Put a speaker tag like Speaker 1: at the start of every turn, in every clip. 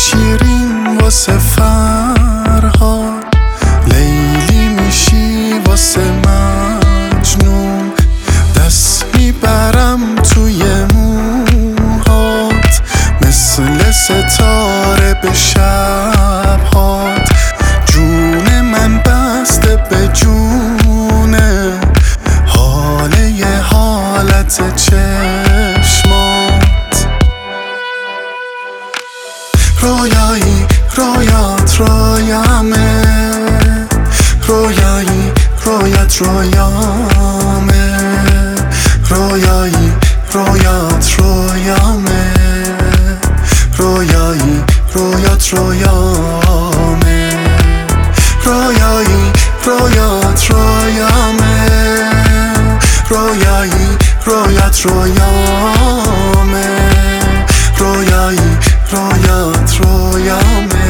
Speaker 1: شیرین واسه فرهاد، لیلی میشی واسه مجنون. دست میبرم توی موهات مثل ستاره به شبهات. جون من بسته به جونه، حاله یه حالت چشمات. رویایی رویات رویامه، رویایی رویت رویامه، رویایی رویات رویامه، رویایی رویات رویامه، رویایی رویات رویامه، رویایی رویت رویامه، رویایی رویات رویامه،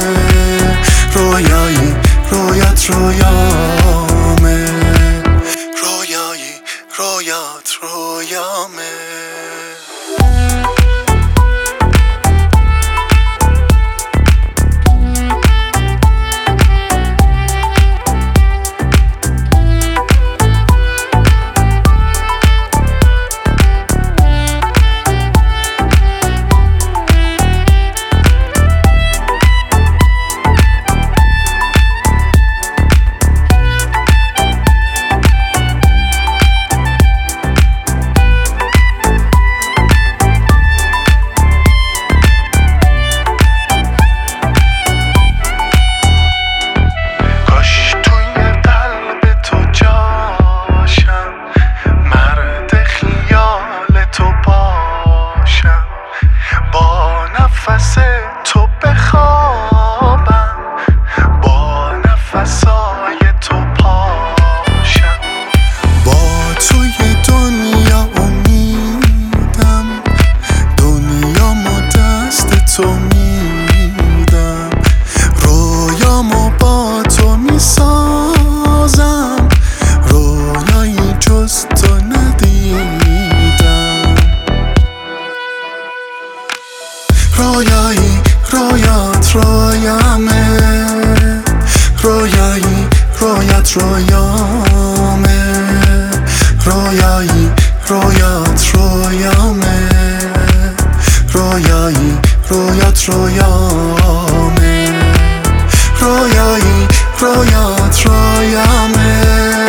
Speaker 1: رویایی رویت رویامه، رویایی رویات رویامه. نفس تو بخوابم، با نفسای تو پاشم. با توی دنیا امیدم، دنیامو دست تو میدم. رویامو با تو میسازم، رویایی جز تو ندیدم. رویایی رویات رویامه، رویایی رویت رویامه، رویایی رویات رویامه، رویایی رویت رویامه، رویایی رویات رویامه،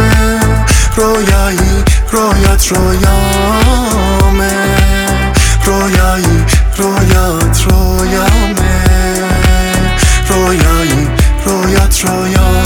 Speaker 1: رویایی رویت رویامه، رویایی رویات رویامه، رویایی رویت رویامه.